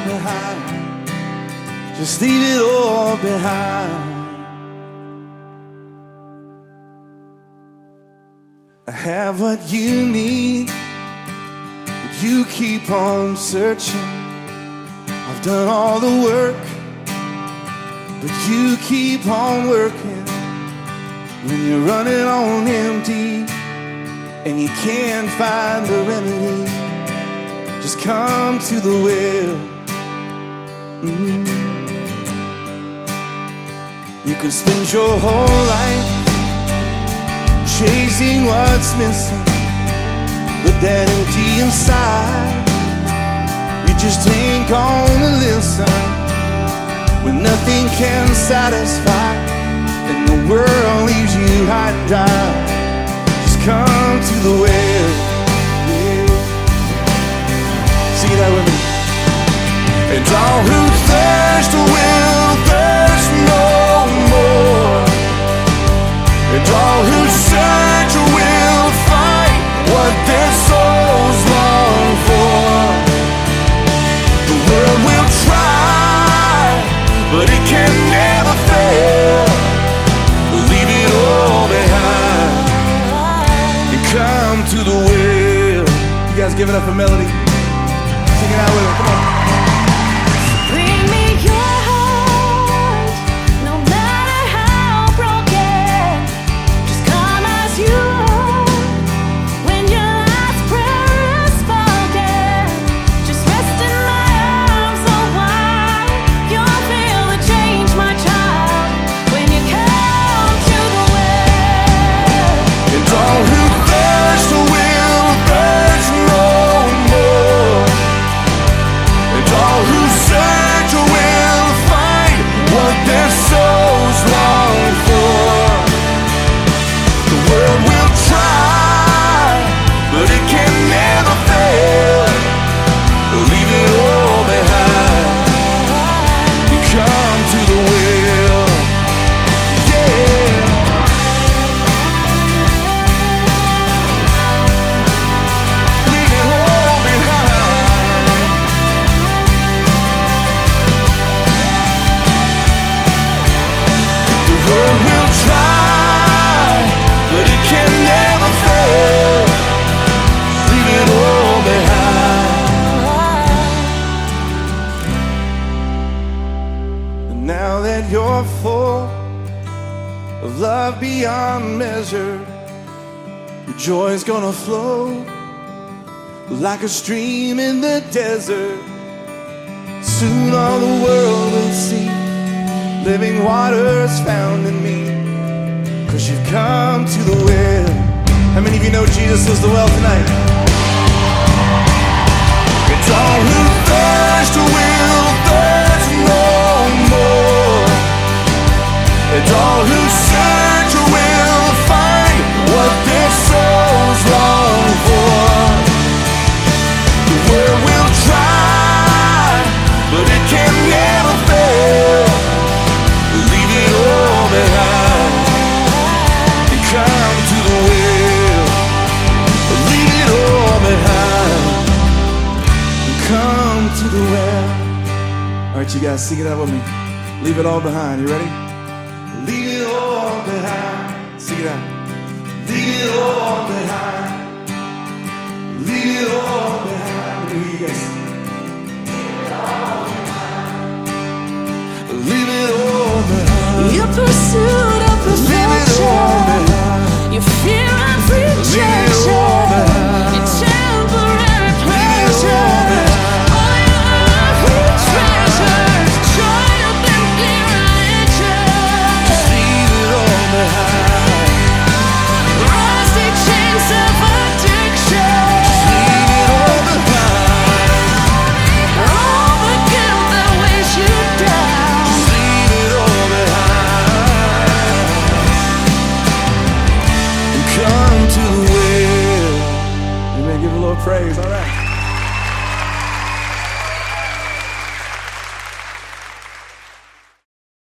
behind. Just leave it all behind. I have what you need, but you keep on searching. I've done all the work, but you keep on working. When you're running on empty and you can't find a remedy, just come to the well. You can spend your whole life chasing what's missing, but that empty inside, you just ain't gonna listen. When nothing can satisfy and the world leaves you high and dry, just come to the well. Yeah. Sing that with me. And all who thirst will thirst no more, and all who search will find what their souls long for. The world will try, but it can never fail. Leave it all behind and come to the well. You guys give it up for Melody. Sing it out with her, come on. Bring me your heart, no matter how broken. Just come as you are. When your last prayer is spoken, just rest in my arms a while. You'll feel the change, my child, when you come to the well. And all who thirst will thirst no more, and all who search will find what their souls long for. The world will try, but it can never fail. Leave it all behind and come to the well. Yeah. Leave it all behind. The world will try, but it can never fail. Leave it all behind. And now that you're full of love beyond measure, your joy's gonna flow like a stream in the desert. Soon all the world will see living waters found in me, 'cause you've come to the well. How many of you know Jesus is the well tonight? It's all who thirst will thirst no more, and all who search will find what their souls long for. The world will try, but it can never fail. Leave it all behind and come to the well. Leave it all behind and come to the well. All right, you guys, sing it out with me. Leave it all behind. You ready? Leave it all behind. Sing it out. Leave it all behind. Leave it all behind. Here you guys.